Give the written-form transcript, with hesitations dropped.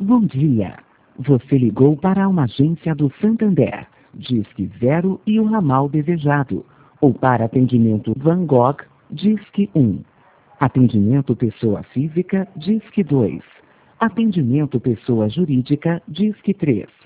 Bom dia. Você ligou para uma agência do Santander. Disque 0 e o ramal desejado. Ou para atendimento Van Gogh, Disque 1. Atendimento pessoa física, Disque 2. Atendimento pessoa jurídica, Disque 3.